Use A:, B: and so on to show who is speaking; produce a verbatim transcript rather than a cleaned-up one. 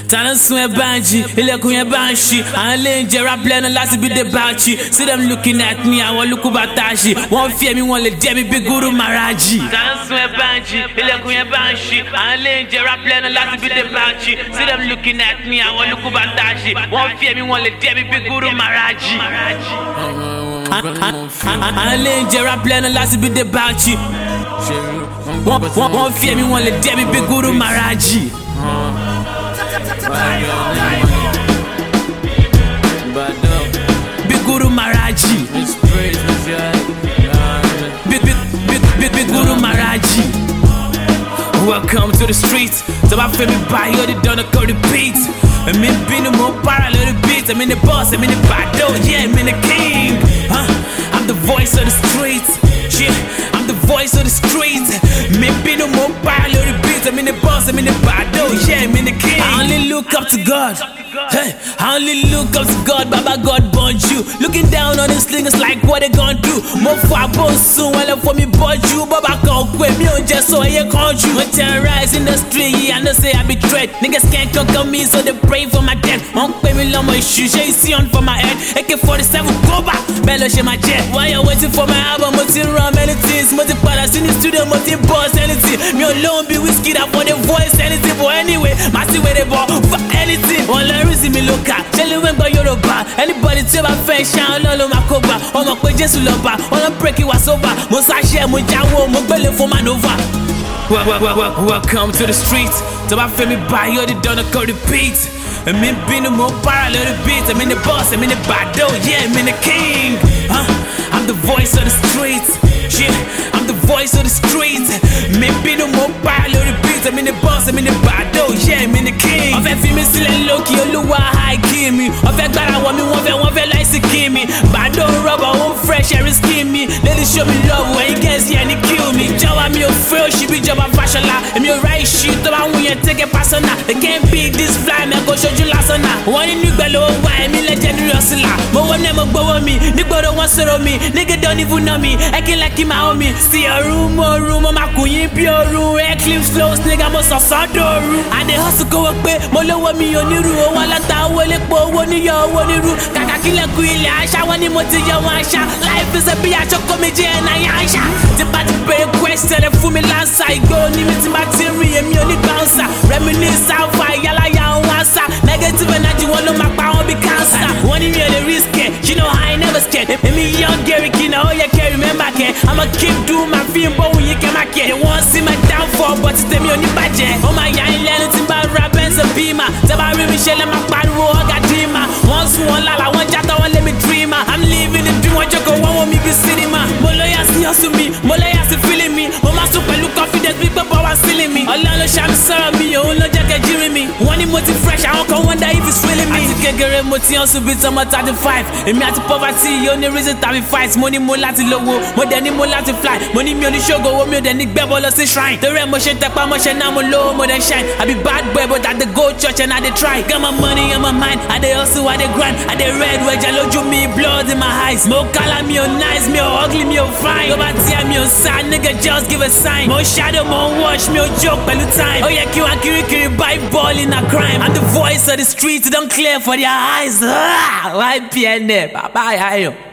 A: Talent swear banji, ilẹ̀kùn yẹn banshi. Àwọn ilé ń jẹ rap lẹ́nu láti bí dé báàchì. See them looking at me, àwọn lukú bàtàṣì. Wọ́n fi ẹ̀mí wọn lè jẹ́ mi bí Guru Maharaji. Talent swear banji, ilẹ̀kùn yẹn banshi. Àwọn ilé ń jẹ rap lẹ́nu láti bí dé báàchì. See them looking at me, àwọn lukú bàtàṣì. Wọ́n fi ẹ̀mí wọn lè jẹ́ mi bí Guru Maharaji. Àwọn ilé ń jẹ rap lẹ́nu láti bí dé báàchì. Wọ́n fi ẹ̀mí wọn lè jẹ́ mi bí Guru Maharaji. Big Guru Maharaji. Big, big, big, big, big Guru Maharaji. Welcome to the streets. So I feel me by you, they don't know the beat. I'm in the more parallel the beat. I'm in the boss, I'm in the battle, yeah, I'm in the king. Huh? I'm the voice of the streets. Yeah, I'm the voice of the streets. Maybe no more parallel the beat. I'm in the boss, I'm in the battle, yeah, I'm in the king. I only look up to God. Hey, I only look up to God, Baba God born you. Looking down on these niggas like what they gon' do. More for a boss soon, while for me bought you. Baba can't quit me on just so I can't you. I terrorize in the street, yeah, I know say I be dread. Niggas can't conquer me, so they pray for my death. Won't pay me long my shoes, yeah, you see on for my head. A K forty-seven, go back, Mellow share my jet. Why you waiting for my album? Multi run many things, multi palace in the studio, multi boss anything. Me alone be whiskey that for the voice anything. But anyway, my see where they ball for anything. All I reason me look at, tell you when go Yoruba. Anybody tell my face shine all on my cover. All my pay just lover, all I'm breaking was over. Musa share, mujawo, mubele for manova. Welcome to the streets. So I feel me by you, they don't know the beat. I'm in the more parallel the beat. I'm in the boss, I'm in the battle, yeah, I'm in the king. Huh? I'm the voice of the streets. Yeah, I'm the voice of the streets. Maybe no more parallel the beat. I'm in the boss, I'm in the battle, yeah, I'm in the king. Of every missile and Loki, Oluwa high kill me. Of that God, I want me, one one one like to kill me. But don't rubber, home fresh, air is skin me. Let it show me love when you guess, yeah, and it kill me. Jawa me a fail, she be Jawa fashion la. And me a right shit, the one when you take a pass on. They can't beat this fly, man, go show you last on. One in New Bello, why me legendary hustler. But one never go on me, nigga don't want to on me. Nigga don't even know me, I can like him out me. See a room, or room, my queen, pure room, eclipse flows, nigga must have saw the room. And they hustle go up, Molo wa mi oni ru, o wala ta wole po, woni yo, woni ru. Kaka kile kuile, asha, wani moti yo, asha. Life is a be a choco meje na yansha. The party pay question, and for me last I go, ni mi timbatiri, and me only bouncer. Reminisce out fire, yala ya wansa. Negative energy, one of my power be cancer. One in the risk, you know I ain't never scared. And me young Gary Kina, oh yeah, can remember, I'ma keep doing my film, but when you get my kid, they won't see my downfall, but it's them on the budget. Oh my, I ain't learning about rap and some beamer. Tabari Michelle and my bad road, got dreamer. Once one lala, one jata, one let me dreamer. I'm living the dream, one joko, one want me be cinema. Moloya see us to me, Moloya see feeling me. Oh my super look confidence, people power stealing me. Allah no sham serve me, oh no jacket jeering me. One emotive fresh, I don't wonder if it's feeling me. I take a girl emotion, so beat some thirty-five. And me at poverty, only reason to be fights. Money more lati low, more than more lati fly. Money me on the show go, more than Nick Bebo lost his shrine. The rem motion, tap motion, now I'm low, more than shine. I be bad boy, but I the go church and I they try. Got my money in my mind, I they hustle, I they grind. I they red, where jalo you me, blood in my eyes. More color me on nice, me on ugly, me on fine. Go back to me on sad, nigga just give a sign. More shadow, more wash, me on joke, by the time. Oh yeah, kill and kiri kiri, buy ball in a crime. I'm the voice of the streets, don't clear for their eyes. Ah, why P N F? Bye bye,